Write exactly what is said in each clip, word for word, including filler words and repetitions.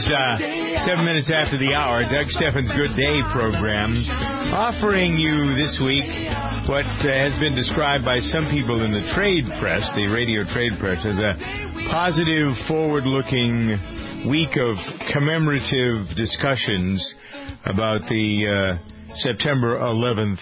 uh, seven minutes after the hour. Doug Steffens' Good Day program, offering you this week what uh, has been described by some people in the trade press, the radio trade press, as a positive, forward-looking week of commemorative discussions about the uh, September eleventh,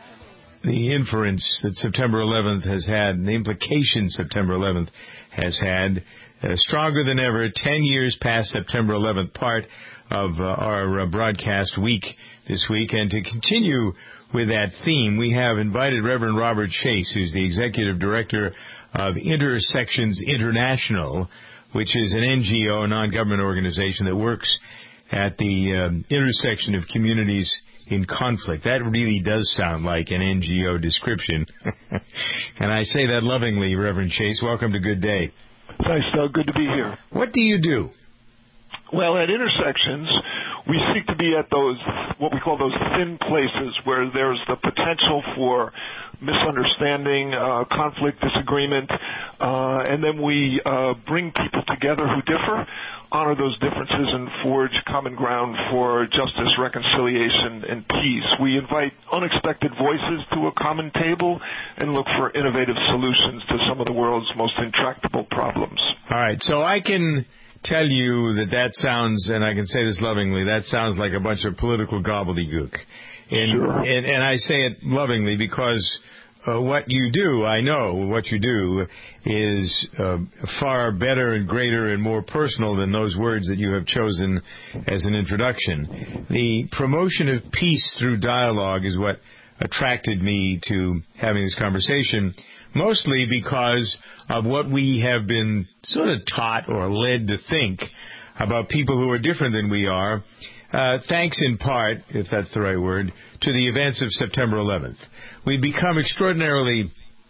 the inference that September eleventh has had, and the implication September eleventh has had. Uh, stronger than ever, ten years past September eleventh, part of uh, our uh, broadcast week this week. And to continue with that theme, we have invited Reverend Robert Chase, who's the Executive Director of Intersections International, which is an N G O, a non-government organization that works at the um, intersection of communities in conflict. That really does sound like an N G O description. And I say that lovingly, Reverend Chase. Welcome to Good Day. Thanks, Doug. Good to be here. What do you do? Well, at Intersections, we seek to be at those, what we call those thin places where there's the potential for misunderstanding, uh, conflict, disagreement, uh, and then we uh, bring people together who differ, honor those differences, and forge common ground for justice, reconciliation, and peace. We invite unexpected voices to a common table and look for innovative solutions to some of the world's most intractable problems. All right, so I can tell you that that sounds, and I can say this lovingly, that sounds like a bunch of political gobbledygook. And, sure. and, and I say it lovingly because uh, what you do, I know what you do, is uh, far better and greater and more personal than those words that you have chosen as an introduction. The promotion of peace through dialogue is what attracted me to having this conversation, mostly because of what we have been sort of taught or led to think about people who are different than we are, uh, thanks in part, if that's the right word, to the events of September eleventh. We've become extraordinarily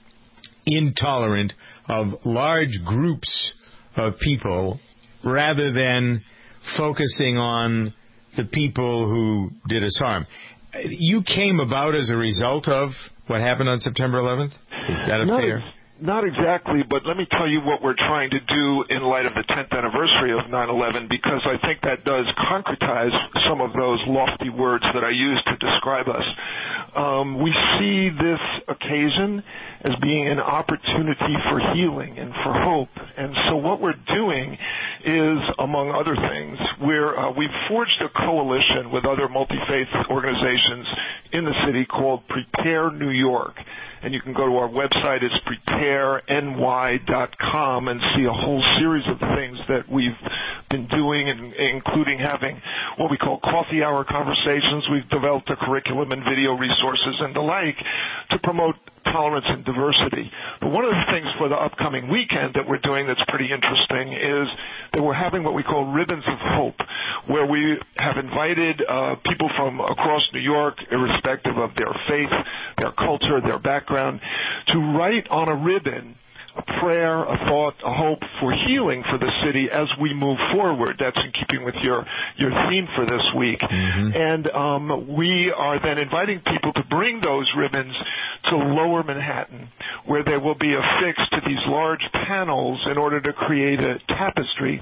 intolerant of large groups of people rather than focusing on the people who did us harm. You came about as a result of what happened on September eleventh? Is that a not fair? Ex- not exactly, but let me tell you what we're trying to do in light of the tenth anniversary of nine eleven, because I think that does concretize some of those lofty words that I used to describe us. Um, we see this occasion as being an opportunity for healing and for hope. And so what we're doing is, among other things, we're, uh, we've forged a coalition with other multi-faith organizations in the city called Prepare New York. And you can go to our website, it's prepare N Y dot com, and see a whole series of things that we've been doing, and including having what we call coffee hour conversations. We've developed a curriculum and video resources and the like to promote tolerance and diversity. But one of the things for the upcoming weekend that we're doing that's pretty interesting is that we're having what we call Ribbons of Hope, where we have invited uh, people from across New York, irrespective of their faith, their culture, their background, to write on a ribbon a prayer, a thought, a hope for healing for the city as we move forward. That's in keeping with your, your theme for this week. Mm-hmm. And um, we are then inviting people to bring those ribbons to Lower Manhattan, where they will be affixed to these large panels in order to create a tapestry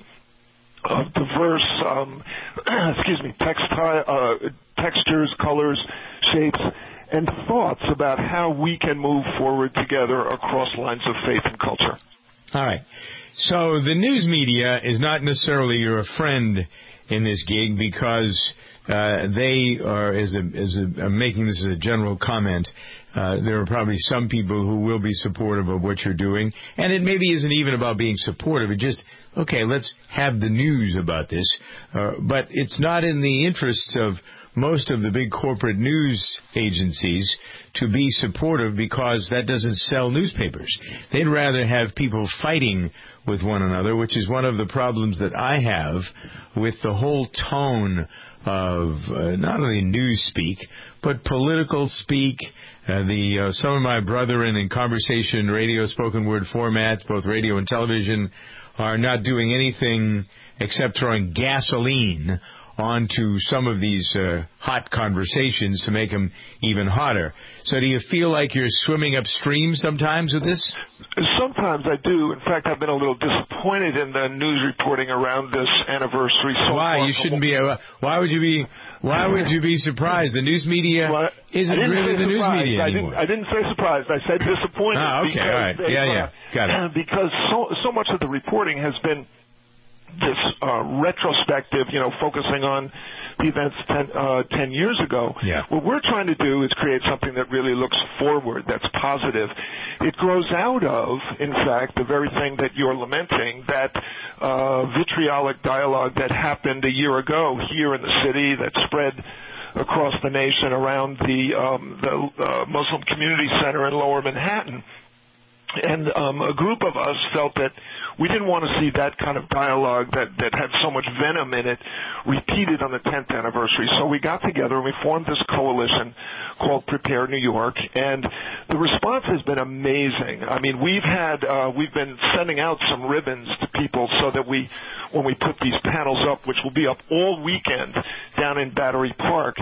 of diverse, um, excuse me, textile, uh, textures, colors, shapes, and thoughts about how we can move forward together across lines of faith and culture. All right. So the news media is not necessarily your friend in this gig, because uh, they are, as a, as a, I'm making this as a general comment, uh, there are probably some people who will be supportive of what you're doing, and it maybe isn't even about being supportive. It just, okay, let's have the news about this. Uh, but it's not in the interests of most of the big corporate news agencies to be supportive, because that doesn't sell newspapers. They'd rather have people fighting with one another, which is one of the problems that I have with the whole tone of uh, not only news speak, but political speak. Uh, the uh, some of my brethren in conversation, radio, spoken word formats, both radio and television, are not doing anything except throwing gasoline onto some of these uh, hot conversations to make them even hotter. So do you feel like you're swimming upstream sometimes with this? Sometimes I do. In fact, I've been a little disappointed in the news reporting around this anniversary. So why? far. You shouldn't be. A, why would you be? Why would you be surprised? The news media well, isn't really the news media I anymore. Didn't, I didn't say surprised. I said disappointed. Ah, okay, all right. They, Yeah, yeah. Got it. Uh, because so so much of the reporting has been this uh, retrospective, you know, focusing on the events ten, uh, ten years ago. Yeah. What we're trying to do is create something that really looks forward, that's positive. It grows out of, in fact, the very thing that you're lamenting, that uh, vitriolic dialogue that happened a year ago here in the city that spread across the nation around the, um, the uh, Muslim Community Center in Lower Manhattan. And um, a group of us felt that we didn't want to see that kind of dialogue that, that had so much venom in it repeated on the tenth anniversary. So we got together and we formed this coalition called Prepare New York, and the response has been amazing. I mean, we've had uh, we've been sending out some ribbons to people so that we, when we put these panels up, which will be up all weekend down in Battery Park,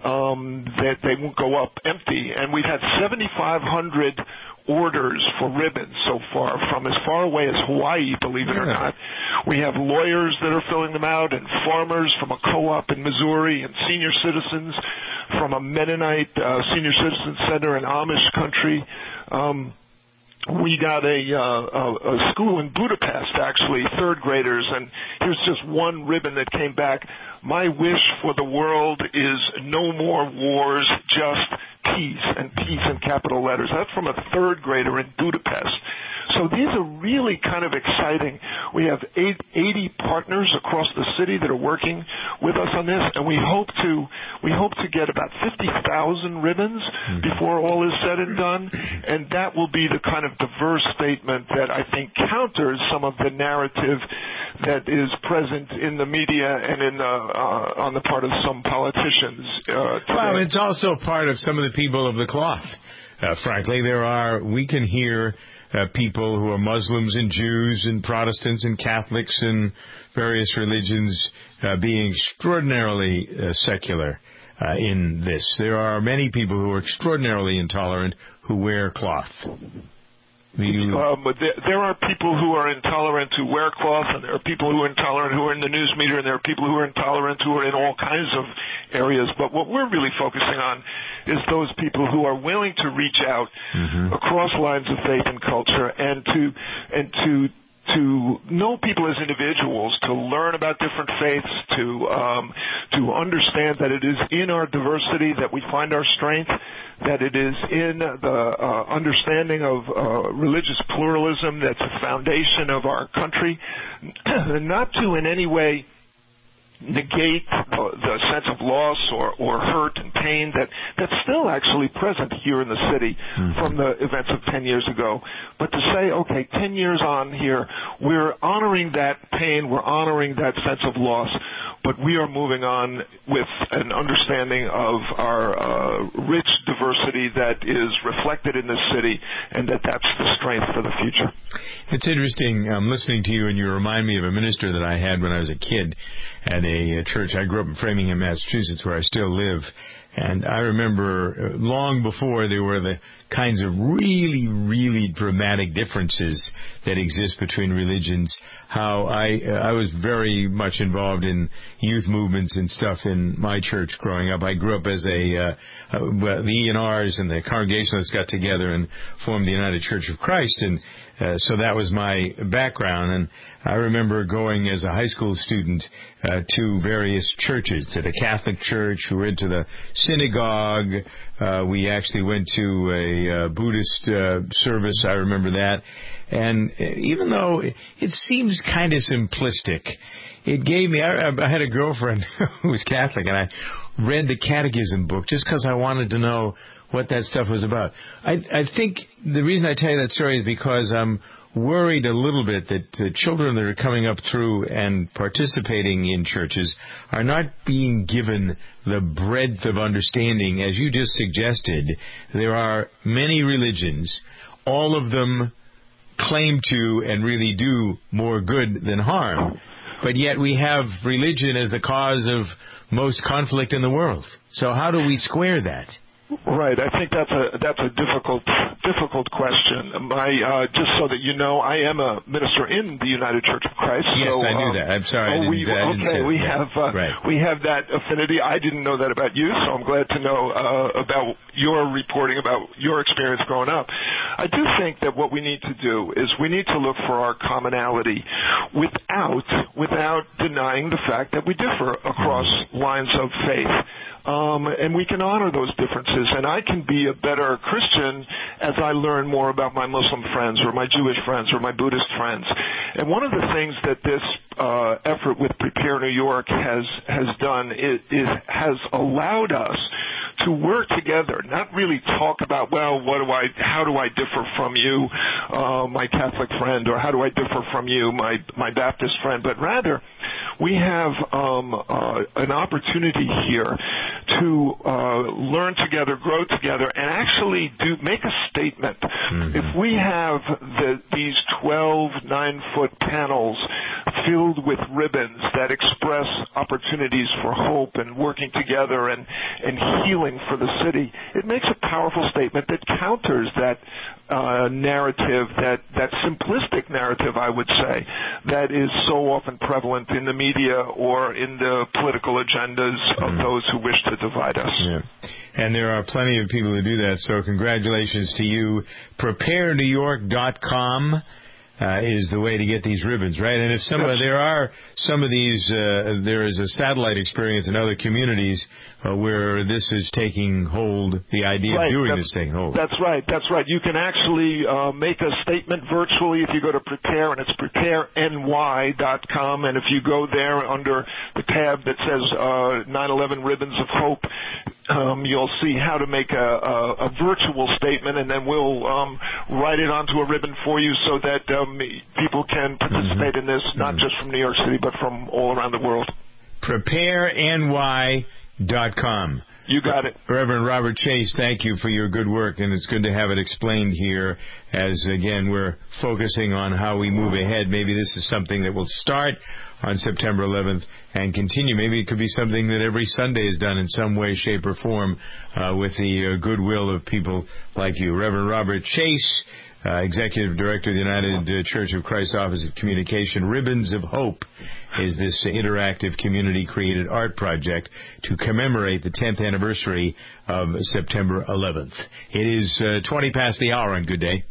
um, that they won't go up empty. And we've had seventy-five hundred orders for ribbons so far from as far away as Hawaii, believe it or not. We have lawyers that are filling them out, and farmers from a co-op in Missouri, and senior citizens from a Mennonite uh, senior citizen center in Amish country. Um, we got a, uh, a, a school in Budapest, actually, third graders, and here's just one ribbon that came back. My wish for the world is no more wars, just peace, and peace in capital letters. That's from a third grader in Budapest. So these are really kind of exciting. We have eighty partners across the city that are working with us on this, and we hope to we hope to get about fifty thousand ribbons before all is said and done, and that will be the kind of diverse statement that I think counters some of the narrative that is present in the media and in the Uh, on the part of some politicians. Uh, well, it's also part of some of the people of the cloth. Uh, frankly, there are, we can hear uh, people who are Muslims and Jews and Protestants and Catholics and various religions uh, being extraordinarily uh, secular uh, in this. There are many people who are extraordinarily intolerant who wear cloth. You... Um, there, there are people who are intolerant who wear cloth, and there are people who are intolerant who are in the news media, and there are people who are intolerant who are in all kinds of areas. But what we're really focusing on is those people who are willing to reach out mm-hmm. across lines of faith and culture, and to and to to know people as individuals, to learn about different faiths, to um, to understand that it is in our diversity that we find our strength, that it is in the uh, understanding of uh, religious pluralism that's the foundation of our country, not to in any way negate the, the sense of loss or, or hurt and pain that, that's still actually present here in the city mm-hmm. from the events of ten years ago. But to say, okay, ten years on here, we're honoring that pain, we're honoring that sense of loss, but we are moving on with an understanding of our uh, rich diversity that is reflected in this city, and that that's the strength for the future. It's interesting um, listening to you, and you remind me of a minister that I had when I was a kid at a, a church. I grew up in Framingham, Massachusetts, where I still live. And I remember long before there were the kinds of really, really dramatic differences that exist between religions, how I I was very much involved in youth movements and stuff in my church growing up. I grew up as a, uh, uh, well, the E and Rs and the Congregationalists got together and formed the United Church of Christ, and Uh, so that was my background, and I remember going as a high school student uh, to various churches, to the Catholic Church, we went to the synagogue, uh, we actually went to a uh, Buddhist uh, service, I remember that, and even though it, it seems kind of simplistic, it gave me, I, I had a girlfriend who was Catholic, and I read the catechism book just because I wanted to know what that stuff was about. I, I think the reason I tell you that story is because I'm worried a little bit that the children that are coming up through and participating in churches are not being given the breadth of understanding, as you just suggested. There are many religions, all of them claim to and really do more good than harm. but yet we have religion as the cause of most conflict in the world. So how do we square that? Right. I think that's a that's a difficult difficult question. My uh, just so that you know, I am a minister in the United Church of Christ. Yes, so, I knew um, that. I'm sorry. Oh, I didn't, we, I didn't okay, say we that. have uh, right. we have that affinity. I didn't know that about you, so I'm glad to know uh, about your reporting about your experience growing up. I do think that what we need to do is we need to look for our commonality without without denying the fact that we differ across lines of faith. Um, and we can honor those differences. And I can be a better Christian as I learn more about my Muslim friends or my Jewish friends or my Buddhist friends. And one of the things that this uh, effort with Prepare New York has has done is, is has allowed us to work together, not really talk about, well, what do I, how do I differ from you, uh, my Catholic friend, or how do I differ from you, my my Baptist friend, but rather we have um, uh, an opportunity here to uh, learn together, grow together, and actually do make a statement. Mm-hmm. If we have the, these twelve nine-foot panels filled with ribbons that express opportunities for hope and working together and, and healing for the city, it makes a powerful statement that counters that uh, narrative, that, that simplistic narrative, I would say, that is so often prevalent in the media or in the political agendas mm-hmm. of those who wish to divide us. Yeah. And there are plenty of people who do that, so congratulations to you. Prepare New York dot com uh, is the way to get these ribbons, right? And if some of, there are some of these, uh, there is a satellite experience in other communities uh, where this is taking hold, the idea right. of doing that's, this taking hold. That's right, that's right. You can actually uh, make a statement virtually if you go to Prepare, and it's prepare N Y dot com, and if you go there under the tab that says uh, nine eleven Ribbons of Hope, Um, you'll see how to make a, a, a virtual statement, and then we'll um, write it onto a ribbon for you so that um, people can participate mm-hmm. in this, not mm-hmm. just from New York City, but from all around the world. Prepare N Y dot com. You got it. Reverend Robert Chase, thank you for your good work, and it's good to have it explained here as, again, we're focusing on how we move ahead. Maybe this is something that will start on September eleventh and continue. Maybe it could be something that every Sunday is done in some way, shape, or form uh, with the uh, goodwill of people like you. Reverend Robert Chase, uh, Executive Director of the United Church of Christ Office of Communication. Ribbons of Hope is this interactive community-created art project to commemorate the tenth anniversary of September eleventh. It is uh, twenty past the hour on Good Day.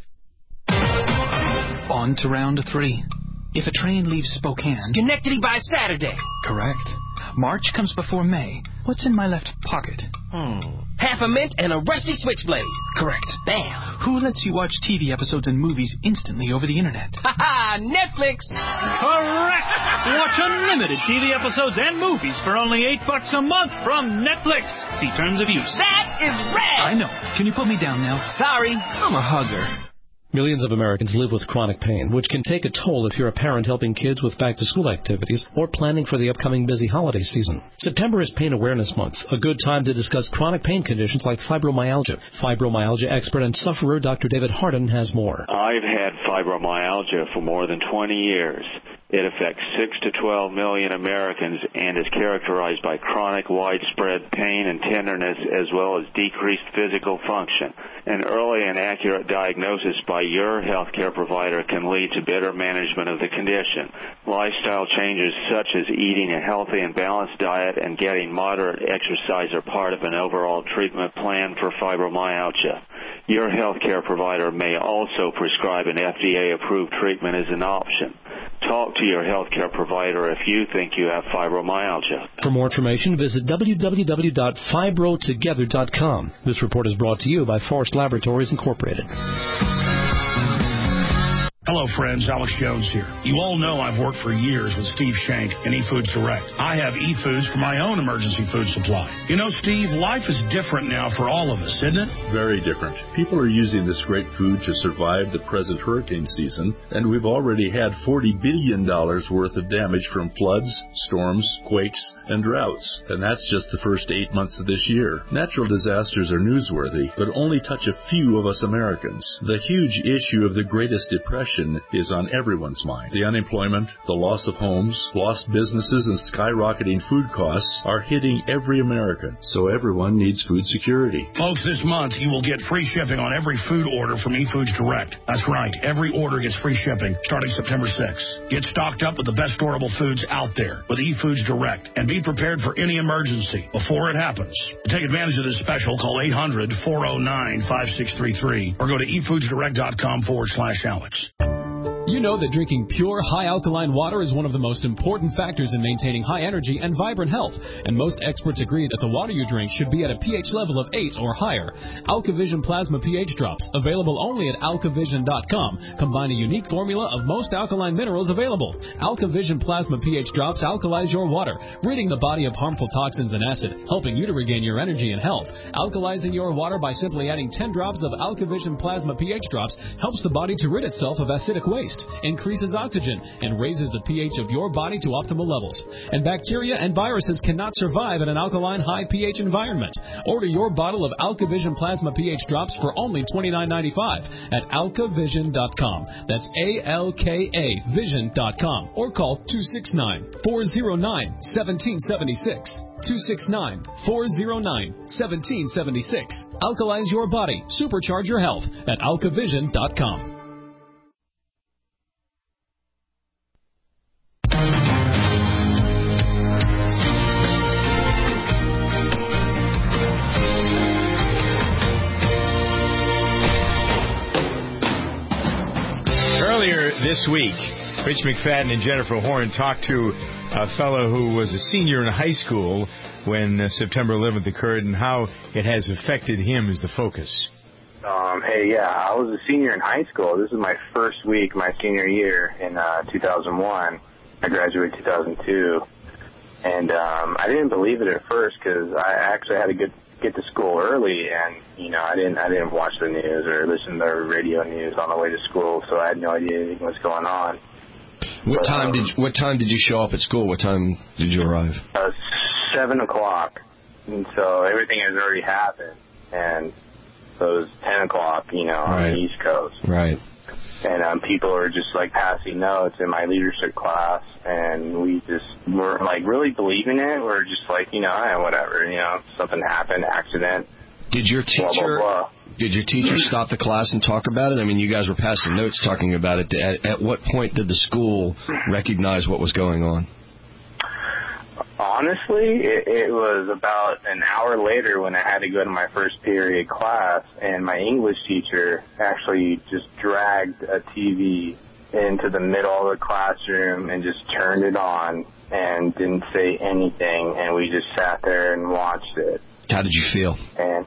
On to round three. If a train leaves Spokane... Schenectady by Saturday. Correct. March comes before May. What's in my left pocket? Hmm. Half a mint and a rusty switchblade. Correct. Bam. Who lets you watch T V episodes and movies instantly over the Internet? Ha ha! Netflix. Correct. Watch unlimited T V episodes and movies for only eight bucks a month from Netflix. See terms of use. That is rad. I know. Can you put me down now? Sorry, I'm a hugger. Millions of Americans live with chronic pain, which can take a toll if you're a parent helping kids with back-to-school activities or planning for the upcoming busy holiday season. September is Pain Awareness Month, a good time to discuss chronic pain conditions like fibromyalgia. Fibromyalgia expert and sufferer Doctor David Hardin has more. I've had fibromyalgia for more than twenty years. It affects six to twelve million Americans and is characterized by chronic widespread pain and tenderness as well as decreased physical function. An early and accurate diagnosis by your healthcare provider can lead to better management of the condition. Lifestyle changes such as eating a healthy and balanced diet and getting moderate exercise are part of an overall treatment plan for fibromyalgia. Your healthcare provider may also prescribe an F D A-approved treatment as an option. Talk to your healthcare provider if you think you have fibromyalgia. For more information, visit w w w dot fibro together dot com. This report is brought to you by Forest Laboratories Incorporated. Hello, friends. Alex Jones here. You all know I've worked for years with Steve Shank and eFoods Direct. I have eFoods for my own emergency food supply. You know, Steve, life is different now for all of us, isn't it? Very different. People are using this great food to survive the present hurricane season, and we've already had forty billion dollars worth of damage from floods, storms, quakes, and droughts. And that's just the first eight months of this year. Natural disasters are newsworthy, but only touch a few of us Americans. The huge issue of the Greatest Depression recession is on everyone's mind. The unemployment, the loss of homes, lost businesses, and skyrocketing food costs are hitting every American. So everyone needs food security. Folks, this month you will get free shipping on every food order from eFoods Direct. That's right. Every order gets free shipping starting September sixth. Get stocked up with the best storable foods out there with eFoods Direct and be prepared for any emergency before it happens. To take advantage of this special, call eight hundred, four oh nine, five six three three or go to efoodsdirect.com forward slash Alex. You know that drinking pure, high-alkaline water is one of the most important factors in maintaining high energy and vibrant health, and most experts agree that the water you drink should be at a pH level of eight or higher. AlkaVision Plasma pH Drops, available only at alkavision dot com, combine a unique formula of most alkaline minerals available. AlkaVision Plasma pH Drops alkalize your water, ridding the body of harmful toxins and acid, helping you to regain your energy and health. Alkalizing your water by simply adding ten drops of AlkaVision Plasma pH Drops helps the body to rid itself of acidic waste, increases oxygen, and raises the pH of your body to optimal levels. And bacteria and viruses cannot survive in an alkaline high pH environment. Order your bottle of AlkaVision Plasma pH Drops for only twenty-nine ninety-five at alkavision dot com. That's A L K A vision dot com. Or call two six nine, four oh nine, one seven seven six. two six nine, four oh nine, one seven seven six. Alkalize your body. Supercharge your health at alkavision dot com. Earlier this week, Rich McFadden and Jennifer Horn talked to a fellow who was a senior in high school when uh, September eleventh occurred and how it has affected him as the focus. Um, hey, yeah, I was a senior in high school. This is my first week, my senior year in uh, two thousand one. I graduated two thousand two. And um, I didn't believe it at first because I actually had to get get to school early, and you know I didn't I didn't watch the news or listen to the radio news on the way to school, so I had no idea anything was going on. What but, time um, did What time did you show up at school? What time did you arrive? Uh, seven o'clock, and so everything has already happened, and so it was ten o'clock, you know, right. on the East Coast. Right. And um, people are just, like, passing notes in my leadership class, and we just were, like, really believing it. We're just like, you know, eh, whatever, you know, something happened, accident. Did your teacher blah, blah, blah. Did your teacher stop the class and talk about it? I mean, you guys were passing notes talking about it. At, at what point did the school recognize what was going on? Honestly, it, it was about an hour later when I had to go to my first period class, and my English teacher actually just dragged a T V into the middle of the classroom and just turned it on and didn't say anything, and we just sat there and watched it. How did you feel? And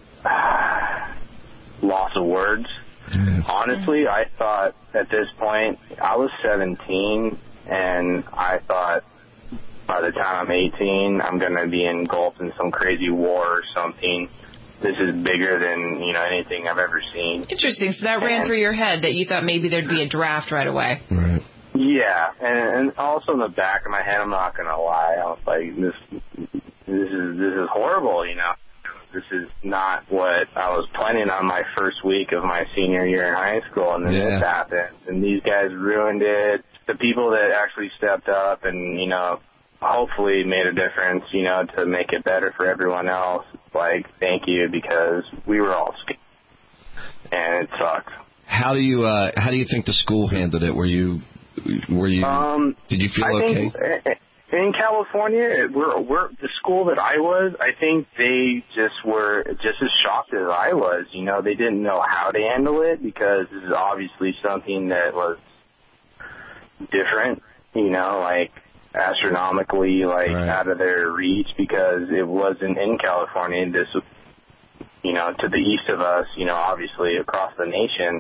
uh, loss of words. Mm. Honestly, I thought at this point, I was seventeen, and I thought, by the time I'm eighteen, I'm going to be engulfed in some crazy war or something. This is bigger than, you know, anything I've ever seen. Interesting. So that ran and, through your head that you thought maybe there'd be a draft right away. Right. Yeah, and, and also in the back of my head, I'm not going to lie. I was like, this, this is this is horrible, you know. This is not what I was planning on my first week of my senior year in high school, and then yeah. this happened, and these guys ruined it. The people that actually stepped up and, you know, hopefully made a difference, you know, to make it better for everyone else. Like, thank you, because we were all scared, and it sucked. How do you uh, how do you think the school handled it? Were you were you um, did you feel I okay? Think in California, we're we're the school that I was. I think they just were just as shocked as I was. You know, they didn't know how to handle it because this is obviously something that was different. You know, like. astronomically, like, right. out of their reach because it wasn't in California. This was, you know, to the east of us, you know, obviously across the nation.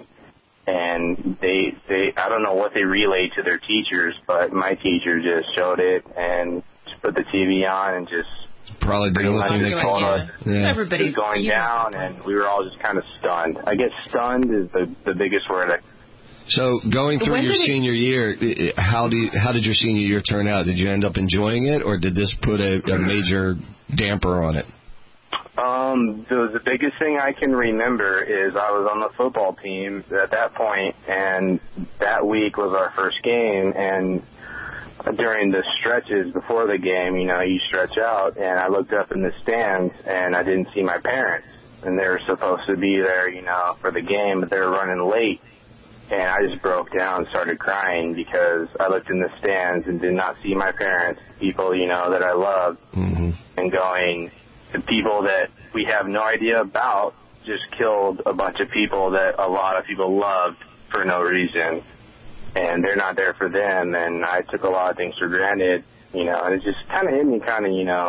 And they, they, I don't know what they relayed to their teachers, but my teacher just showed it and just put the T V on and just probably did everything they told us. Yeah. Everybody was going down, and we were all just kind of stunned. I guess stunned is the the biggest word I So going through your senior year, how do you, how did your senior year turn out? Did you end up enjoying it, or did this put a, a major damper on it? Um, Um, the, the biggest thing I can remember is I was on the football team at that point, and that week was our first game, and during the stretches before the game, you know, you stretch out, and I looked up in the stands, and I didn't see my parents, and they were supposed to be there, you know, for the game, but they were running late, and I just broke down and started crying because I looked in the stands and did not see my parents, people, you know, that I loved, mm-hmm. and going, the people that we have no idea about just killed a bunch of people that a lot of people loved for no reason. And they're not there for them, and I took a lot of things for granted, you know, and it just kind of hit me kind of, you know,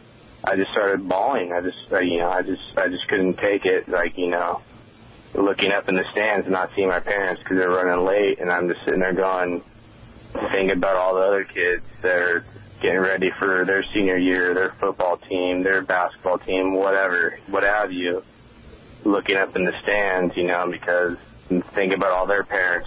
I just started bawling. I just, uh, you know, I just, I just couldn't take it, like, you know, looking up in the stands and not seeing my parents because they're running late, and I'm just sitting there going, thinking about all the other kids that are getting ready for their senior year, their football team, their basketball team, whatever, what have you, looking up in the stands, you know, because thinking about all their parents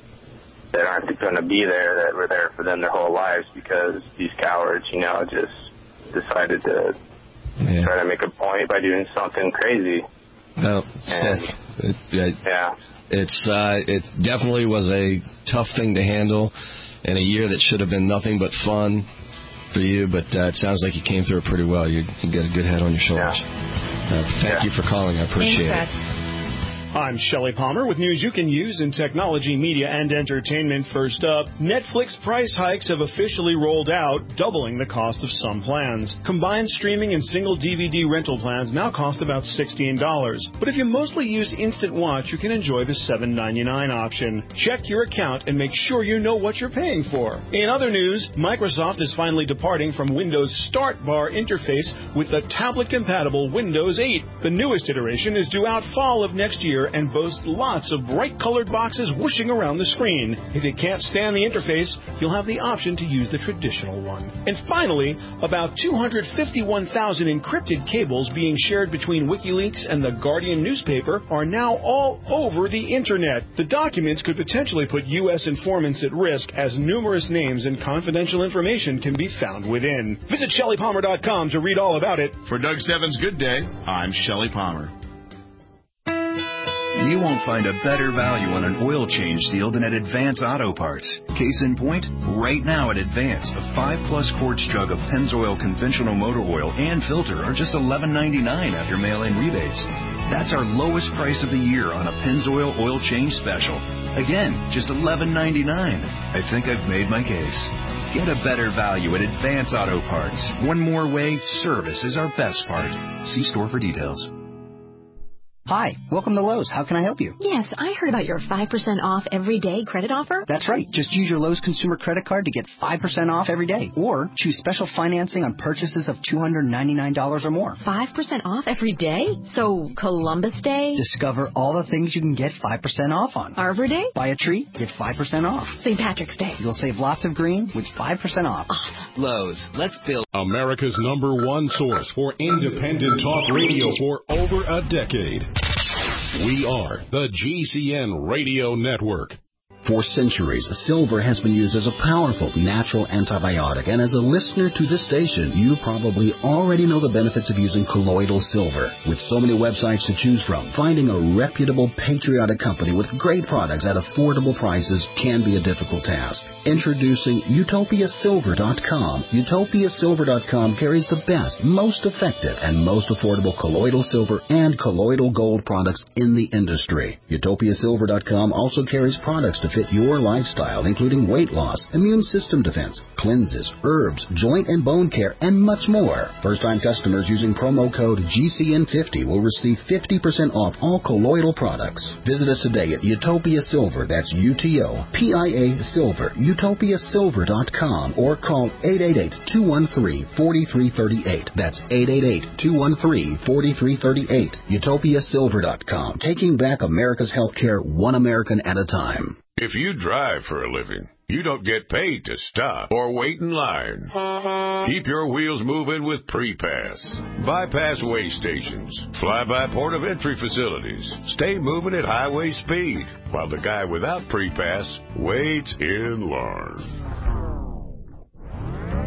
that aren't going to be there, that were there for them their whole lives because these cowards, you know, just decided to yeah. try to make a point by doing something crazy. Well, and, Seth, it, it, yeah. It's, uh, it definitely was a tough thing to handle in a year that should have been nothing but fun for you, but uh, it sounds like you came through it pretty well. You, you got a good head on your shoulders. Yeah. Uh, thank yeah. you for calling. I appreciate Thanks, it. Seth. I'm Shelley Palmer with news you can use in technology, media, and entertainment. First up, Netflix price hikes have officially rolled out, doubling the cost of some plans. Combined streaming and single D V D rental plans now cost about sixteen dollars. But if you mostly use Instant Watch, you can enjoy the seven ninety-nine option. Check your account and make sure you know what you're paying for. In other news, Microsoft is finally departing from Windows Start Bar interface with the tablet-compatible Windows eight. The newest iteration is due out fall of next year and boasts lots of bright-colored boxes whooshing around the screen. If you can't stand the interface, you'll have the option to use the traditional one. And finally, about two hundred fifty-one thousand encrypted cables being shared between WikiLeaks and the Guardian newspaper are now all over the Internet. The documents could potentially put U S informants at risk, as numerous names and confidential information can be found within. Visit Shelley Palmer dot com to read all about it. For Doug Stebbins' Good Day, I'm Shelley Palmer. You won't find a better value on an oil change deal than at Advance Auto Parts. Case in point, right now at Advance, a five plus quarts jug of Pennzoil conventional motor oil and filter are just eleven ninety-nine after mail-in rebates. That's our lowest price of the year on a Pennzoil oil change special. Again, just eleven ninety-nine. I think I've made my case. Get a better value at Advance Auto Parts. One more way, service is our best part. See store for details. Hi, welcome to Lowe's. How can I help you? Yes, I heard about your five percent off every day credit offer. That's right. Just use your Lowe's consumer credit card to get five percent off every day. Or choose special financing on purchases of two hundred ninety-nine dollars or more. five percent off every day? So Columbus Day? Discover all the things you can get five percent off on. Arbor Day? Buy a tree, get five percent off. Saint Patrick's Day? You'll save lots of green with five percent off. Awesome. Lowe's, let's build America's number one source for independent talk radio for over a decade. We are the G C N Radio Network. For centuries, silver has been used as a powerful natural antibiotic, and as a listener to this station, you probably already know the benefits of using colloidal silver. With so many websites to choose from, finding a reputable, patriotic company with great products at affordable prices can be a difficult task. Introducing Utopia Silver dot com. Utopia Silver dot com carries the best, most effective, and most affordable colloidal silver and colloidal gold products in the industry. Utopia Silver dot com also carries products to fit your lifestyle, including weight loss, immune system defense, cleanses, herbs, joint and bone care, and much more. First-time customers using promo code G C N fifty will receive fifty percent off all colloidal products. Visit us today at Utopia Silver, that's U T O P I A Silver, Utopia Silver dot com, or call eight eight eight, two one three, four three three eight. That's eight eight eight, two one three, four three three eight. Utopia Silver dot com, taking back America's healthcare one American at a time. If you drive for a living, you don't get paid to stop or wait in line. Keep your wheels moving with Pre-Pass. Bypass way stations, fly-by port of entry facilities. Stay moving at highway speed, while the guy without Pre-Pass waits in line.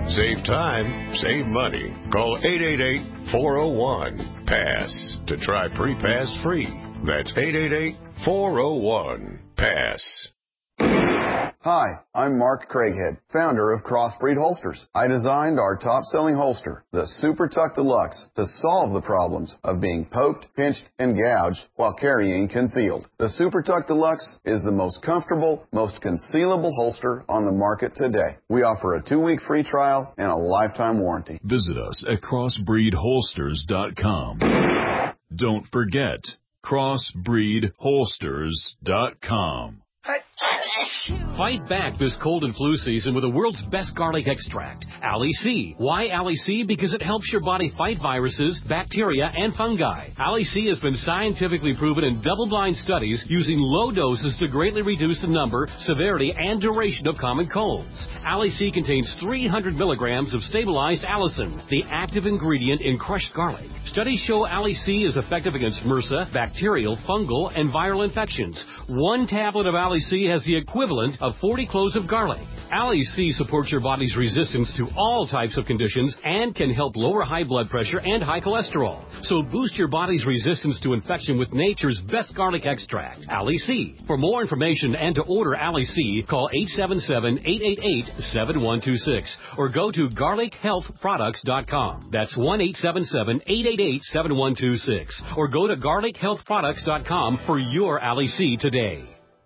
Save time, save money. Call eight eight eight, four oh one, PASS to try Pre-Pass free. That's eight eight eight, four oh one, PASS. Hi, I'm Mark Craighead, founder of Crossbreed Holsters. I designed our top-selling holster, the Super Tuck Deluxe, to solve the problems of being poked, pinched, and gouged while carrying concealed. The Super Tuck Deluxe is the most comfortable, most concealable holster on the market today. We offer a two-week free trial and a lifetime warranty. Visit us at crossbreed holsters dot com. Don't forget, crossbreed holsters dot com. Fight back this cold and flu season with the world's best garlic extract, Ali C. Why Ali C? Because it helps your body fight viruses, bacteria, and fungi. Ali C has been scientifically proven in double-blind studies using low doses to greatly reduce the number, severity, and duration of common colds. Ali C contains three hundred milligrams of stabilized allicin, the active ingredient in crushed garlic. Studies show Ali C is effective against MRSA, bacterial, fungal, and viral infections. One tablet of Ali C has the equivalent of forty cloves of garlic. Ali C supports your body's resistance to all types of conditions and can help lower high blood pressure and high cholesterol. So boost your body's resistance to infection with nature's best garlic extract, Ali C. For more information and to order Ali C, call eight seven seven, eight eight eight, seven one two six or go to garlic health products dot com. That's one eight seven seven, eight eight eight, seven one two six or go to garlic health products dot com for your Ali C today.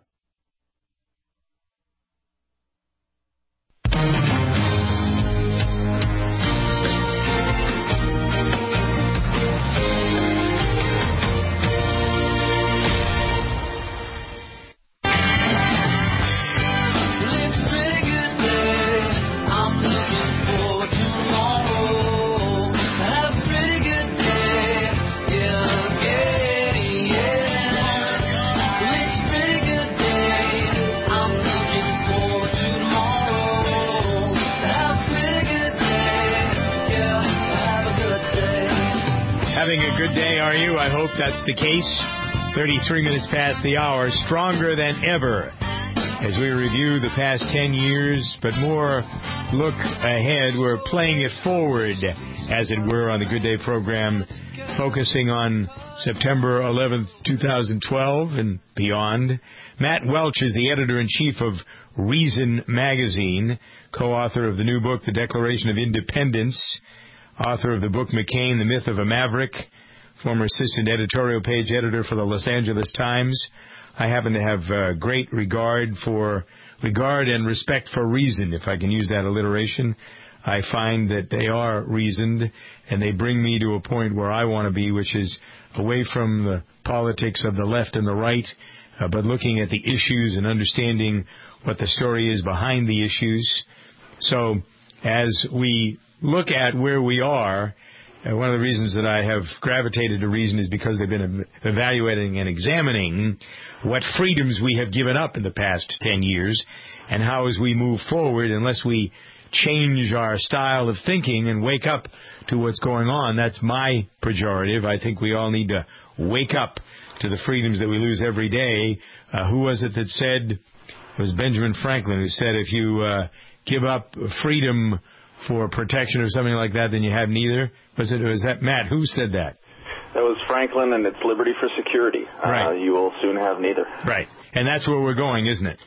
Good day, are you? I hope that's the case. thirty-three minutes past the hour, stronger than ever as we review the past ten years, but more look ahead. We're playing it forward, as it were, on the Good Day program, focusing on September eleventh, twenty twelve and beyond. Matt Welch is the editor-in-chief of Reason Magazine, co-author of the new book, The Declaration of Independence, author of the book McCain, The Myth of a Maverick, former assistant editorial page editor for the Los Angeles Times. I happen to have uh, great regard for regard and respect for reason, if I can use that alliteration. I find that they are reasoned, and they bring me to a point where I want to be, which is away from the politics of the left and the right, uh, but looking at the issues and understanding what the story is behind the issues. So as we look at where we are, Uh, one of the reasons that I have gravitated to Reason is because they've been evaluating and examining what freedoms we have given up in the past ten years and how, as we move forward, unless we change our style of thinking and wake up to what's going on, that's my pejorative. I think we all need to wake up to the freedoms that we lose every day. Uh, who was it that said, it was Benjamin Franklin who said, if you uh, give up freedom for protection or something like that, then you have neither. Was it? Was that Matt? Who said that? That was Franklin, and it's liberty for security. Right. Uh, you will soon have neither. Right. And that's where we're going, isn't it?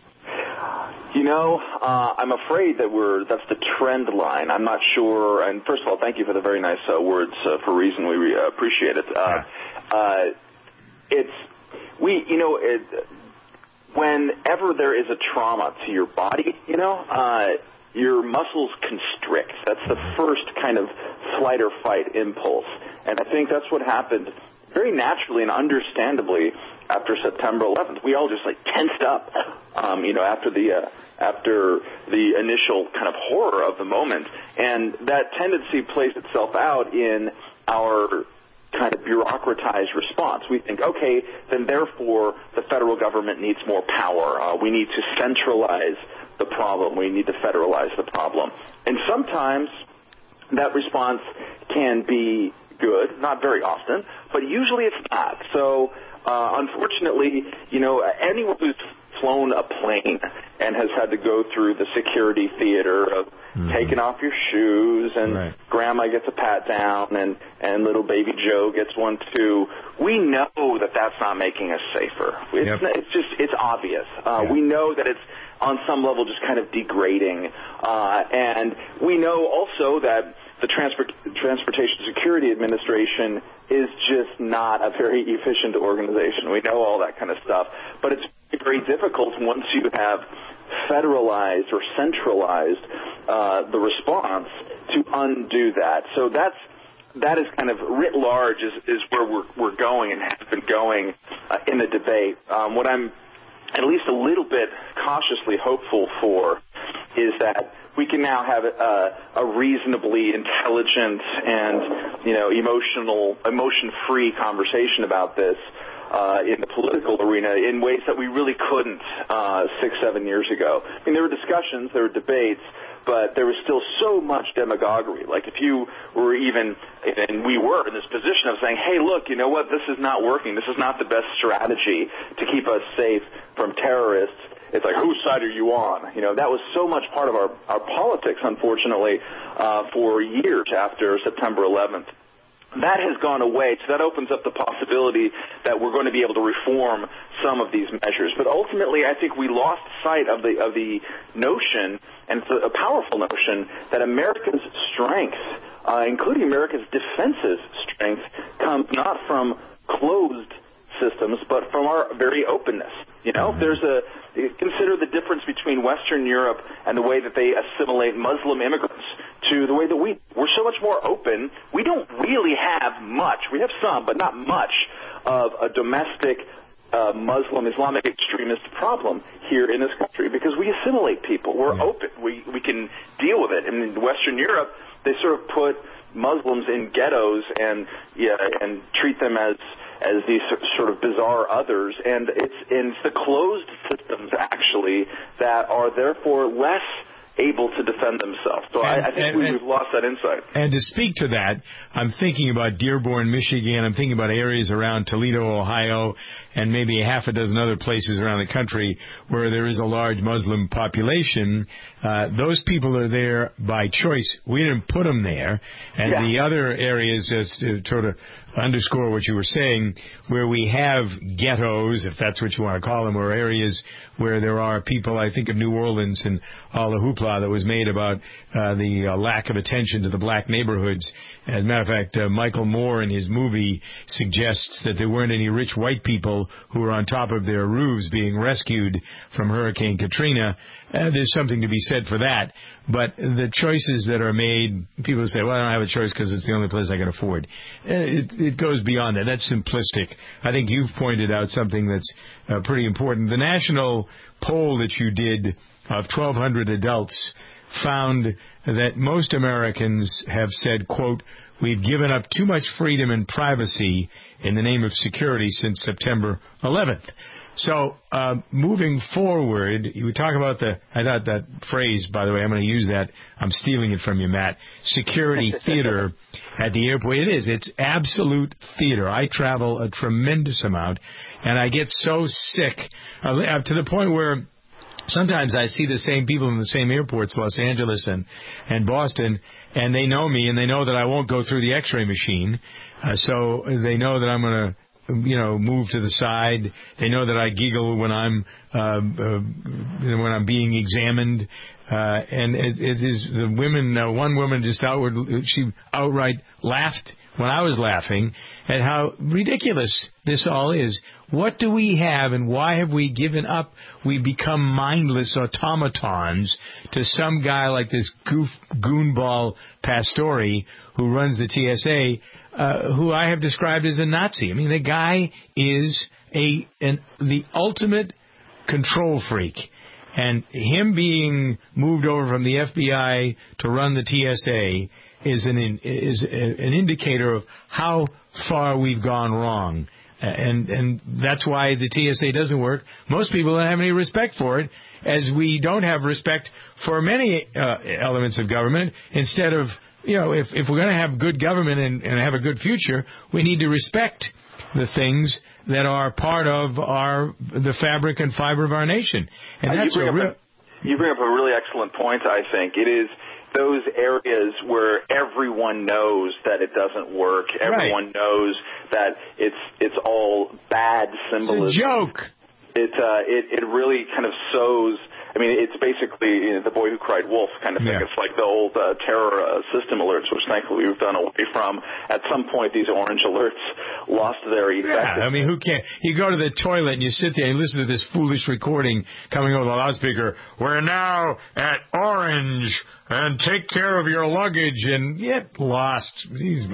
You know, uh, I'm afraid that we're that's the trend line. I'm not sure. And first of all, thank you for the very nice uh, words uh, for Reason. We re- uh, appreciate it. Uh, yeah. uh, it's we. You know, it, whenever there is a trauma to your body, you know. Uh, Your muscles constrict. That's the first kind of flight or fight impulse. And I think that's what happened very naturally and understandably after September eleventh. We all just like tensed up, um, you know, after the uh, after the initial kind of horror of the moment. And that tendency plays itself out in our kind of bureaucratized response. We think, okay, then therefore the federal government needs more power. Uh, we need to centralize the problem. We need to federalize the problem. And sometimes that response can be good, not very often, but usually it's not. So uh, unfortunately, you know, anyone who's flown a plane and has had to go through the security theater of mm-hmm. taking off your shoes and right. grandma gets a pat down and, and little baby Joe gets one too, we know that that's not making us safer. It's, yep. it's just, it's obvious. Uh, yeah. We know that it's on some level just kind of degrading. Uh, and we know also that the Transport, Transportation Security Administration is just not a very efficient organization. We know all that kind of stuff. But it's very difficult once you have federalized or centralized uh, the response to undo that. So that's that is kind of writ large is, is where we're, we're going and have been going uh, in the debate. Um, what I'm at least a little bit cautiously hopeful for is that we can now have a, a reasonably intelligent and, you know, emotional, emotion-free conversation about this uh, in the political arena in ways that we really couldn't uh, six, seven years ago. I mean, there were discussions, there were debates, but there was still so much demagoguery. Like if you were even, and we were in this position of saying, hey, look, you know what, this is not working. This is not the best strategy to keep us safe from terrorists. It's like, whose side are you on? You know, that was so much part of our, our politics, unfortunately, uh, for years after September eleventh. That has gone away, so that opens up the possibility that we're going to be able to reform some of these measures. But ultimately, I think we lost sight of the of the notion, and it's a powerful notion, that America's strength, uh, including America's defensive strength, comes not from closed systems, but from our very openness. You know, there's a consider the difference between Western Europe and the way that they assimilate Muslim immigrants to the way that we we're so much more open. We don't really have much. We have some, but not much of a domestic uh, Muslim Islamic extremist problem here in this country because we assimilate people. We're yeah. open. We we can deal with it. And in Western Europe, they sort of put Muslims in ghettos and yeah, and treat them as as these sort of bizarre others, and it's, and it's the closed systems, actually, that are therefore less able to defend themselves. So and, I, I think and, we, and, we've lost that insight. And to speak to that, I'm thinking about Dearborn, Michigan. I'm thinking about areas around Toledo, Ohio, and maybe a half a dozen other places around the country where there is a large Muslim population. Uh, those people are there by choice. We didn't put them there. And yeah. the other areas, just to sort of underscore what you were saying, where we have ghettos, if that's what you want to call them, or areas where there are people, I think of New Orleans and all the hoopla that was made about uh, the uh, lack of attention to the black neighborhoods. As a matter of fact, uh, Michael Moore in his movie suggests that there weren't any rich white people who were on top of their roofs being rescued from Hurricane Katrina. Uh, there's something to be said for that. But the choices that are made, people say, well, I don't have a choice because it's the only place I can afford. It, it goes beyond that. That's simplistic. I think you've pointed out something that's uh, pretty important. The national poll that you did of twelve hundred adults found that most Americans have said, quote, we've given up too much freedom and privacy in the name of security since September eleventh. So, uh, moving forward, you were talking about the, I thought that phrase, by the way, I'm going to use that. I'm stealing it from you, Matt. Security theater at the airport. It is. It's absolute theater. I travel a tremendous amount, and I get so sick uh, to the point where sometimes I see the same people in the same airports, Los Angeles and, and Boston, and they know me, and they know that I won't go through the x-ray machine. Uh, so they know that I'm going to, you know, move to the side. They know that I giggle when I'm uh, uh, when I'm being examined. Uh, and it, it is the women. Uh, one woman just outward, she outright laughed when I was laughing at how ridiculous this all is. What do we have, and why have we given up? We become mindless automatons to some guy like this goof, goonball Pastore who runs the T S A, uh, who I have described as a Nazi. I mean, the guy is a an, the ultimate control freak. And him being moved over from the F B I to run the T S A is an is an indicator of how far we've gone wrong. And and that's why the T S A doesn't work. Most people don't have any respect for it, as we don't have respect for many uh, elements of government. Instead of, you know, if, if we're going to have good government and, and have a good future, we need to respect the things that are part of our the fabric and fiber of our nation. And uh, that's you, bring a real, up a, you bring up a really excellent point, I think. It is those areas where everyone knows that it doesn't work. Everyone right. knows that it's it's all bad symbolism. It's a joke. It, uh, it, it really kind of sows... I mean, it's basically you know, the boy who cried wolf kind of thing. Yeah. It's like the old uh, terror uh, system alerts, which thankfully we've done away from. At some point, these orange alerts lost their effectiveness. Yeah, I mean, who can't? You go to the toilet and you sit there and listen to this foolish recording coming over the loudspeaker. We're now at Orange, and take care of your luggage, and get lost.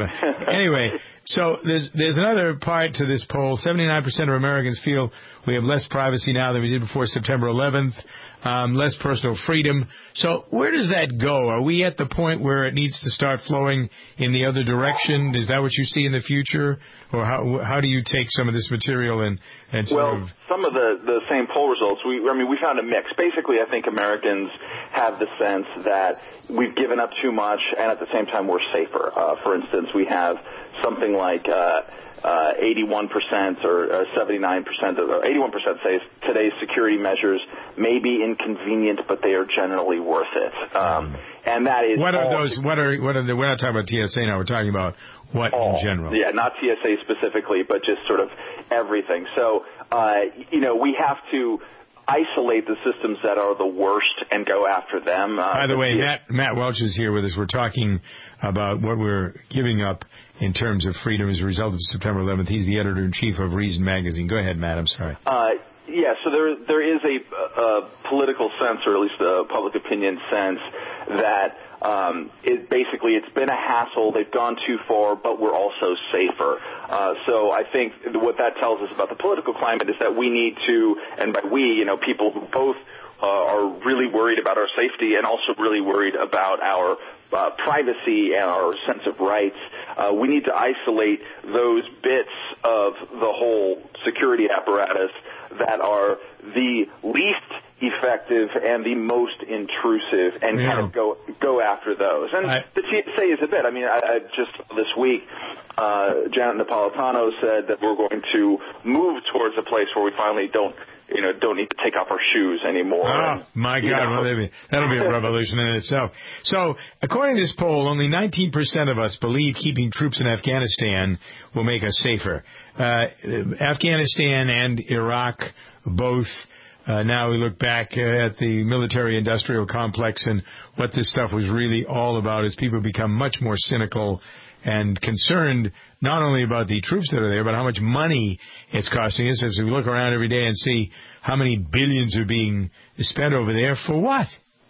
Anyway, so there's there's another part to this poll. seventy-nine percent of Americans feel we have less privacy now than we did before September eleventh. Um, less personal freedom. So where does that go? Are we at the point where it needs to start flowing in the other direction? Is that what you see in the future? Or how how do you take some of this material and, and sort well, of... some of the, the same poll results, we I mean, we found a mix. Basically, I think Americans have the sense that we've given up too much, and at the same time, we're safer. Uh, for instance, we have something like... Uh, Uh, eighty-one percent or uh, seventy-nine percent, or eighty-one percent say today's security measures may be inconvenient, but they are generally worth it. Um, and that is what are all, those? What are what are the? We're not talking about T S A now. We're talking about what all, in general. Yeah, not T S A specifically, but just sort of everything. So uh, you know, we have to isolate the systems that are the worst and go after them. Uh, By the way, the, Matt Matt Welch is here with us. We're talking about what we're giving up in terms of freedom as a result of September eleventh. He's the editor-in-chief of Reason Magazine. Go ahead, Matt. I'm sorry. Uh, yeah, so there there is a, a political sense, or at least a public opinion sense, that um, it basically it's been a hassle. They've gone too far, but we're also safer. Uh, so I think what that tells us about the political climate is that we need to, and by we, you know, people who both uh, are really worried about our safety and also really worried about our Uh, privacy and our sense of rights, uh, we need to isolate those bits of the whole security apparatus that are the least effective and the most intrusive, and yeah. kind of go go after those. And I, the T S A is a bit. I mean, I, I just this week, uh, Janet Napolitano said that we're going to move towards a place where we finally don't. You know, don't need to take off our shoes anymore. Oh, and, my God. Well, that'll, be, that'll be a revolution in itself. So, according to this poll, only nineteen percent of us believe keeping troops in Afghanistan will make us safer. Uh, Afghanistan and Iraq both, uh, now we look back uh, at the military-industrial complex and what this stuff was really all about as people become much more cynical and concerned not only about the troops that are there, but how much money it's costing us. As we look around every day and see how many billions are being spent over there, for what?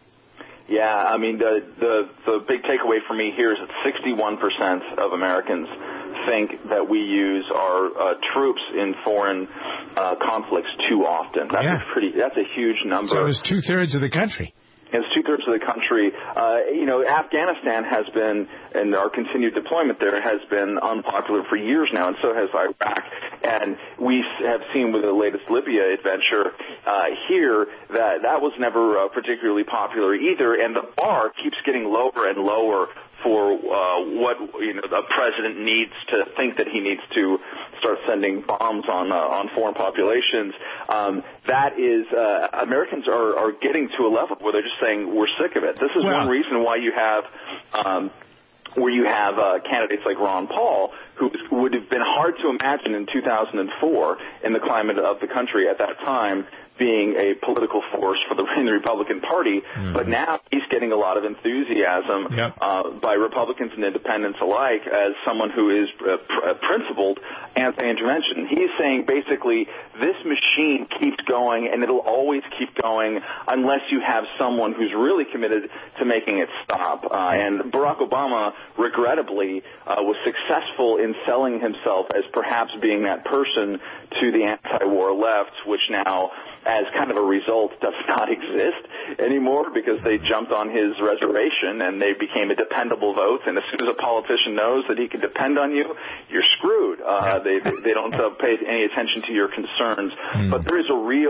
Yeah, I mean, the the, the big takeaway for me here is that sixty-one percent of Americans think that we use our uh, troops in foreign uh, conflicts too often. That's yeah. a pretty. That's a huge number. So it's two-thirds of the country. It's two-thirds of the country. Uh, you know, Afghanistan has been, and our continued deployment there has been unpopular for years now, and so has Iraq. And we have seen with the latest Libya adventure uh, here that that was never uh, particularly popular either, and the bar keeps getting lower and lower for uh, what you know the president needs to think that he needs to start sending bombs on uh, on foreign populations. Um, that is, uh, Americans are, are getting to a level where they're just saying we're sick of it. This is wow. one reason why you have. Um, where you have uh, candidates like Ron Paul, who would have been hard to imagine in two thousand four in the climate of the country at that time being a political force for the, in the Republican Party, mm-hmm. but now he's getting a lot of enthusiasm yep. uh, by Republicans and independents alike as someone who is uh, pr- principled anti-intervention. He's saying basically this machine keeps going and it'll always keep going unless you have someone who's really committed to making it stop. Uh, and Barack Obama, regrettably, uh, was successful in selling himself as perhaps being that person to the anti-war left, which now, as kind of a result, does not exist anymore because they jumped on his reservation and they became a dependable vote. And as soon as a politician knows that he can depend on you, you're screwed. Uh, they they don't uh, pay any attention to your concerns. Mm. But there is a real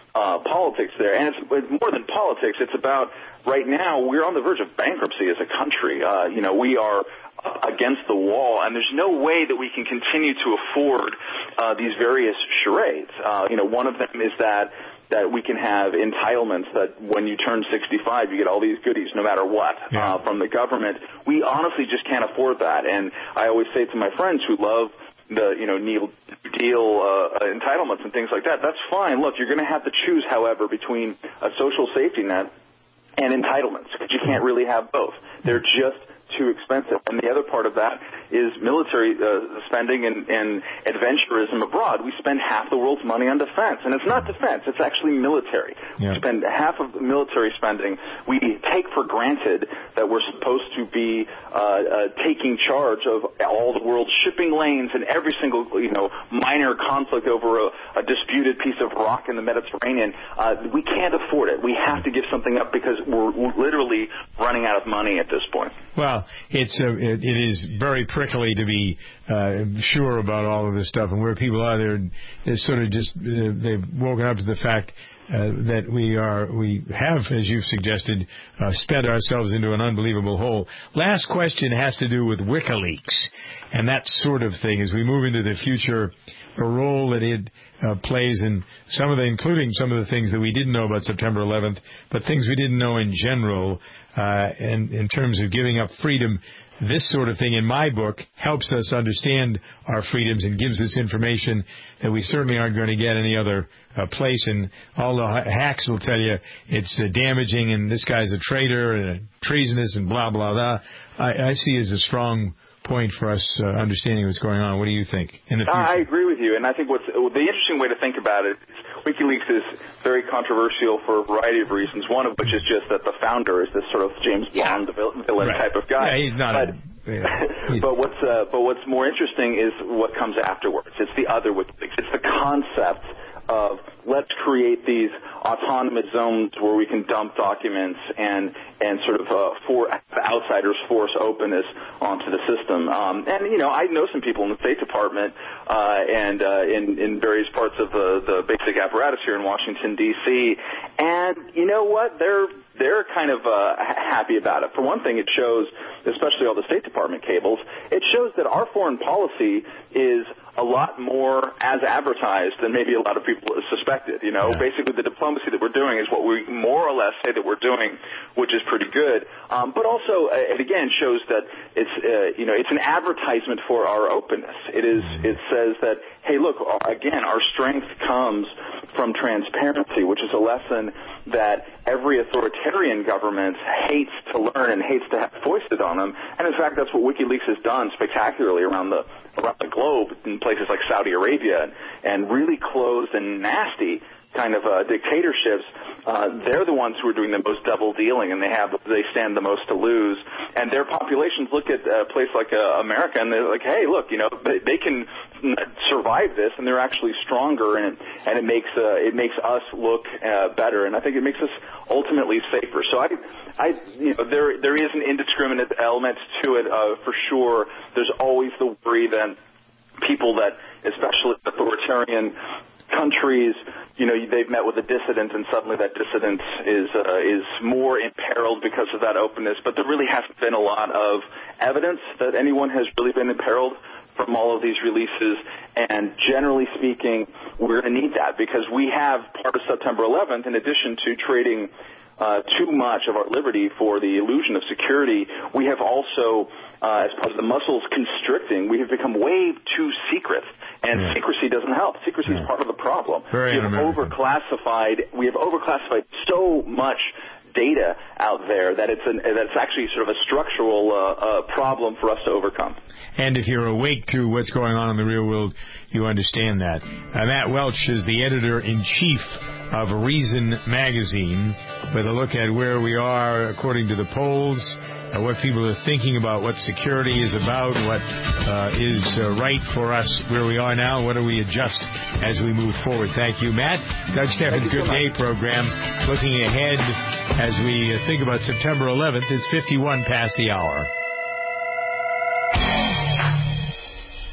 uh, politics there. And it's, it's more than politics. It's about right now we're on the verge of bankruptcy as a country. Uh, you know, we are against the wall, and there's no way that we can continue to afford uh, these various charades. Uh, you know, one of them is that that we can have entitlements that when you turn sixty-five, you get all these goodies no matter what yeah. uh, from the government. We honestly just can't afford that. And I always say to my friends who love the, you know, New Deal uh, entitlements and things like that, that's fine. Look, you're going to have to choose, however, between a social safety net and entitlements, because you can't really have both. They're just too expensive. And the other part of that is military uh, spending and, and adventurism abroad. We spend half the world's money on defense. And it's not defense, it's actually military. Yeah. We spend half of the military spending. We take for granted that we're supposed to be uh, uh, taking charge of all the world's shipping lanes and every single, you know, minor conflict over a, a disputed piece of rock in the Mediterranean. Uh, we can't afford it. We have to give something up because we're, we're literally running out of money at this point. Well, it's uh, it, it is very prickly to be uh, sure about all of this stuff, and where people are, they're, they're sort of just uh, they've woken up to the fact uh, that we are we have, as you've suggested, uh, spent ourselves into an unbelievable hole. Last question has to do with WikiLeaks and that sort of thing as we move into the future. A role that it uh, plays in some of the, including some of the things that we didn't know about September eleventh, but things we didn't know in general, uh, and in terms of giving up freedom. This sort of thing, in my book, helps us understand our freedoms and gives us information that we certainly aren't going to get any other uh, place. And all the hacks will tell you it's uh, damaging and this guy's a traitor and a treasonous and blah, blah, blah. I, I see as a strong point for us uh, understanding what's going on. What do you think? In the future? I agree with you, and I think what's the interesting way to think about it is WikiLeaks is very controversial for a variety of reasons, one of which is just that the founder is this sort of James Bond yeah. villain right. type of guy. Yeah, he's not but, a, yeah, but what's uh, but what's more interesting is what comes afterwards. It's the other WikiLeaks. It's the concept of let's create these autonomous zones where we can dump documents and and sort of uh, for outsiders force openness onto the system. Um, and you know, I know some people in the State Department uh, and uh, in in various parts of the the basic apparatus here in Washington D C And you know what? They're they're kind of uh, happy about it. For one thing, it shows, especially all the State Department cables, it shows that our foreign policy is a lot more as advertised than maybe a lot of people suspected. You know, yeah. basically the diplomacy that we're doing is what we more or less say that we're doing, which is pretty good. Um, but also, uh, it again shows that it's uh, you know it's an advertisement for our openness. It is it says that, hey, look, again, our strength comes from transparency, which is a lesson that every authoritarian government hates to learn and hates to have foisted on them. And in fact, that's what WikiLeaks has done spectacularly around the around the globe in places like Saudi Arabia and, and really closed and nasty kind of uh, dictatorships. Uh, they're the ones who are doing the most double dealing, and they have they stand the most to lose. And their populations look at a place like uh, America, and they're like, hey, look, you know, they, they can survive this, and they're actually stronger, and and it makes uh, it makes us look uh, better, and I think it makes us ultimately safer. So I, I, you know, there there is an indiscriminate element to it uh, for sure. There's always the worry that people that, especially authoritarian countries, you know, they've met with a dissident, and suddenly that dissident is uh, is more imperiled because of that openness. But there really hasn't been a lot of evidence that anyone has really been imperiled from all of these releases. And generally speaking, we're going to need that because we have part of September eleventh, in addition to trading Uh, too much of our liberty for the illusion of security, we have also, uh, as part of the muscles constricting, we have become way too secret. And yeah. secrecy doesn't help. Secrecy yeah. is part of the problem. Very we have overclassified. We have overclassified so much data out there that it's an, that's actually sort of a structural uh, uh, problem for us to overcome. And if you're awake to what's going on in the real world, you understand that. Uh, Matt Welch is the editor-in-chief of Reason Magazine, with a look at where we are according to the polls, uh, what people are thinking about what security is about, what uh, is uh, right for us where we are now, what do we adjust as we move forward. Thank you, Matt. Doug Steffens' Good Day program, looking ahead as we uh, think about September eleventh. It's fifty-one past the hour.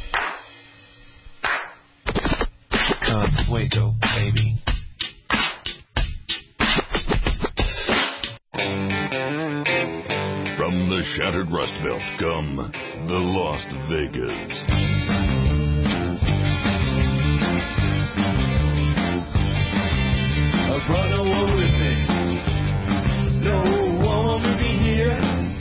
Confuego, baby. the shattered Rust Belt come the Las Vegas. Run away with me. No one will be here.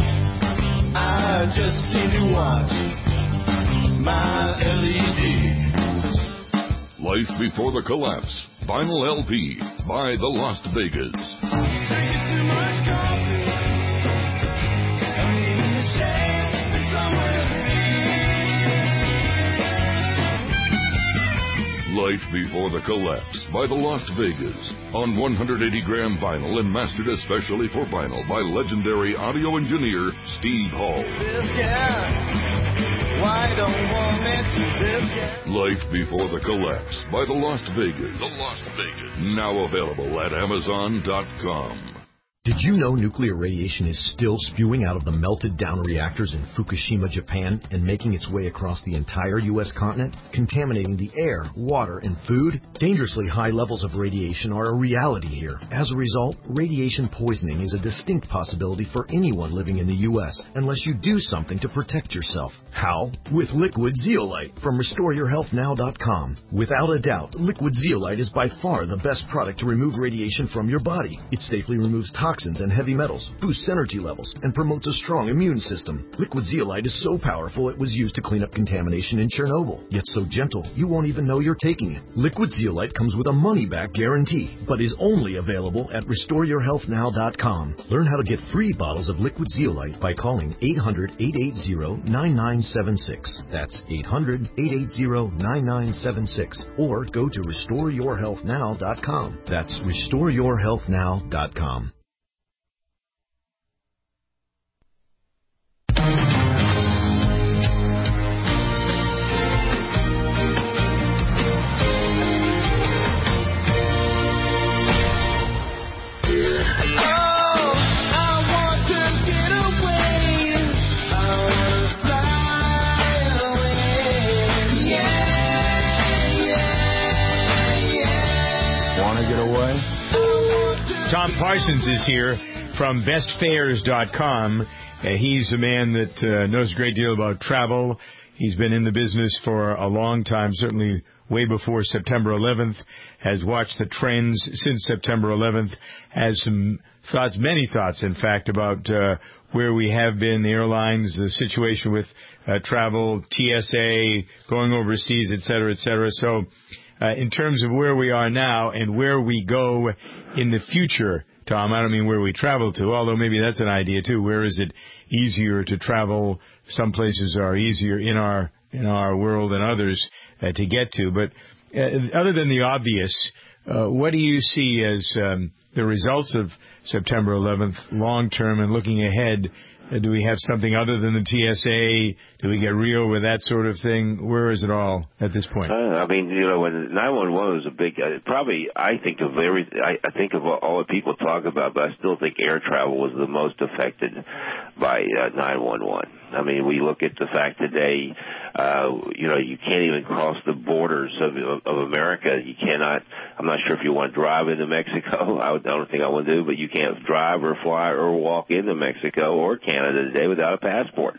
I just came to watch my L E D. Life Before the Collapse. Vinyl L P by the Las Vegas. Drinking too much coffee. I'm eating the shade somewhere. Life Before the Collapse by the Las Vegas on one hundred eighty gram vinyl and mastered especially for vinyl by legendary audio engineer Steve Hall. This guy, why don't want me to this guy? Life Before the Collapse by the Las Vegas. The Las Vegas. Now available at Amazon dot com. Did you know nuclear radiation is still spewing out of the melted down reactors in Fukushima, Japan, and making its way across the entire U S continent, contaminating the air, water, and food? Dangerously high levels of radiation are a reality here. As a result, radiation poisoning is a distinct possibility for anyone living in the U S, unless you do something to protect yourself. How? With Liquid Zeolite from Restore Your Health Now dot com. Without a doubt, Liquid Zeolite is by far the best product to remove radiation from your body. It safely removes toxins toxins and heavy metals, boosts energy levels, and promotes a strong immune system. Liquid Zeolite is so powerful it was used to clean up contamination in Chernobyl, yet so gentle you won't even know you're taking it. Liquid Zeolite comes with a money-back guarantee, but is only available at Restore Your Health Now dot com. Learn how to get free bottles of Liquid Zeolite by calling eight hundred, eight eight zero, nine nine seven six. That's eight hundred, eight eight zero, nine nine seven six. Or go to Restore Your Health Now dot com. That's Restore Your Health Now dot com. Tom Parsons is here from best fares dot com. Uh, he's a man that uh, knows a great deal about travel. He's been in the business for a long time, certainly way before September eleventh, has watched the trends since September eleventh, has some thoughts, many thoughts, in fact, about uh, where we have been, the airlines, the situation with uh, travel, T S A, going overseas, et cetera, et cetera. So uh, in terms of where we are now and where we go in the future, Tom, I don't mean where we travel to, although maybe that's an idea too. Where is it easier to travel? Some places are easier in our in our world than others uh, to get to. But uh, other than the obvious, uh, what do you see as um, the results of September eleventh long term and looking ahead? Uh, do we have something other than the T S A? Do we get real with that sort of thing? Where is it all at this point? Uh, I mean, you know, when nine one one was a big, uh, probably I think of every, I, I think of all, all the people talk about, but I still think air travel was the most affected by uh, nine one one. I mean, we look at the fact today, uh, you know, you can't even cross the borders of, of, of America. You cannot, I'm not sure if you want to drive into Mexico. I, would, I don't think I would do, but you can't drive or fly or walk into Mexico or Canada today without a passport.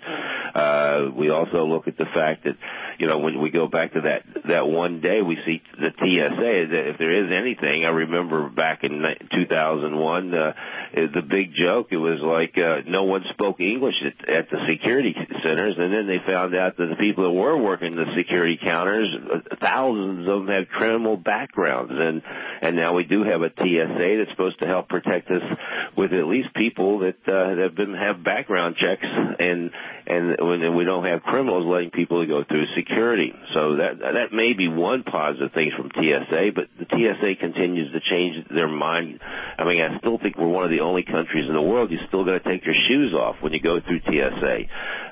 Uh, we also look at the fact that, you know, when we go back to that, that one day, we see the T S A, that if there is anything, I remember back in two thousand one, uh, the big joke, it was like, uh, no one spoke English at, at the security centers, and then they found out that the people that were working the security counters, thousands of them had criminal backgrounds, and, and now we do have a T S A that's supposed to help protect us with at least people that, uh, that have been, have background checks, and, and when we don't have criminals letting people go through security. So that that may be one positive thing from T S A, but the T S A continues to change their mind. I mean, I still think we're one of the only countries in the world you still got to take your shoes off when you go through T S A.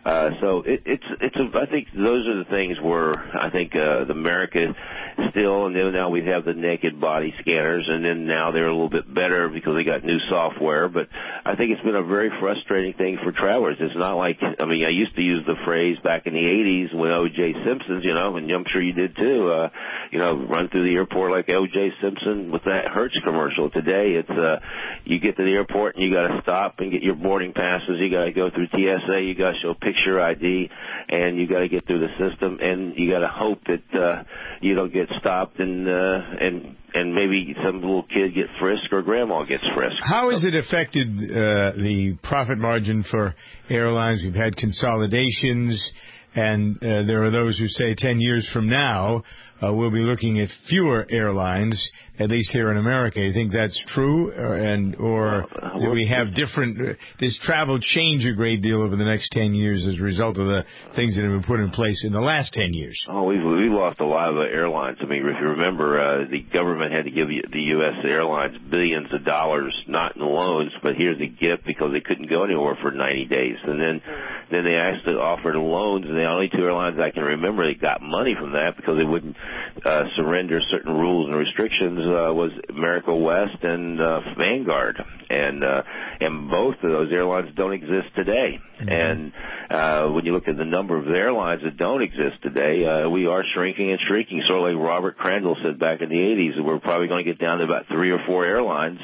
Uh, so it, it's it's. A, I think those are the things where I think uh, the America still, and then now we have the naked body scanners, and then now they're a little bit better because they got new software. But I think it's been a very frustrating thing for travelers. It's not like, I mean, I used to use the phrase back in the eighties when O J Simpson's, you know, and I'm sure you did too. Uh, you know, run through the airport like O J Simpson with that Hertz commercial. Today, it's uh, you get to the airport and you got to stop and get your boarding passes. You got to go through T S A. You got to show picture I D, and you got to get through the system, and you got to hope that uh, you don't get stopped and uh, and and maybe some little kid gets frisked or grandma gets frisked. How has it affected uh, the profit margin for airlines? We've had consolidations, and uh, there are those who say ten years from now uh, we'll be looking at fewer airlines, at least here in America. You think that's true, or, and or do we have different? Uh, does travel change a great deal over the next ten years as a result of the things that have been put in place in the last ten years? Oh, we've we lost a lot of the airlines. I mean, if you remember, uh, the government had to give the U S airlines billions of dollars, not in loans, but here's a gift because they couldn't go anywhere for ninety days, and then then they actually offered loans, and the only two airlines I can remember that got money from that because they wouldn't uh, surrender certain rules and restrictions uh, was America West and uh, Vanguard, and uh, and both of those airlines don't exist today. Mm-hmm. And uh, when you look at the number of airlines that don't exist today, uh, we are shrinking and shrinking. Sort of like Robert Crandall said back in the eighties, we're probably going to get down to about three or four airlines,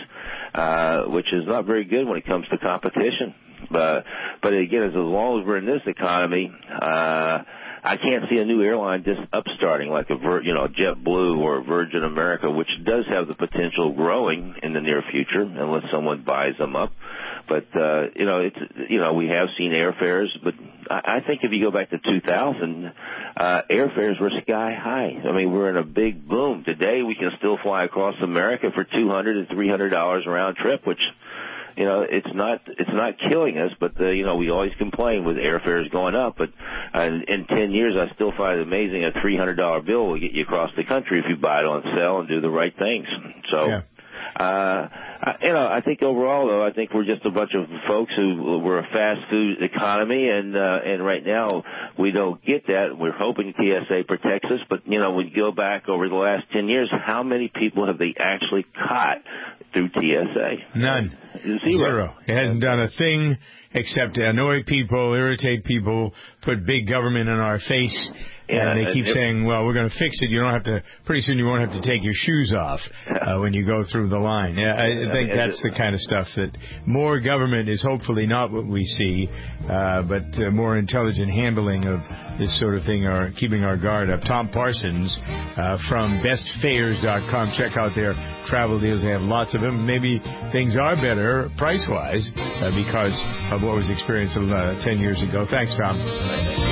uh, which is not very good when it comes to competition. But but again, as long as we're in this economy, uh, I can't see a new airline just upstarting like a Vir, you know JetBlue or Virgin America, which does have the potential of growing in the near future unless someone buys them up. But uh, you know, it's you know we have seen airfares, but I, I think if you go back to two thousand, uh, airfares were sky high. I mean, we're in a big boom today. We can still fly across America for two hundred and three hundred dollars a round trip, which. You know, it's not it's not killing us, but uh, you know we always complain with airfares going up. But uh, in ten years, I still find it amazing a three hundred dollar bill will get you across the country if you buy it on sale and do the right things. So. Yeah. Uh, I, you know, I think overall, though, I think we're just a bunch of folks who we're a fast food economy, and uh, and right now we don't get that. We're hoping T S A protects us, but you know, when you go back over the last ten years, how many people have they actually caught through T S A? None. Zero. Zero. It hasn't done a thing except to annoy people, irritate people, put big government in our face. Yeah, and they keep it, saying, well, we're going to fix it. You don't have to, pretty soon you won't have to take your shoes off uh, when you go through the line. Yeah, I think that's the kind of stuff that more government is hopefully not what we see, uh, but uh, more intelligent handling of this sort of thing are keeping our guard up. Tom Parsons uh, from best fares dot com. Check out their travel deals. They have lots of them. Maybe things are better price-wise uh, because of what was experienced uh, ten years ago. Thanks, Tom.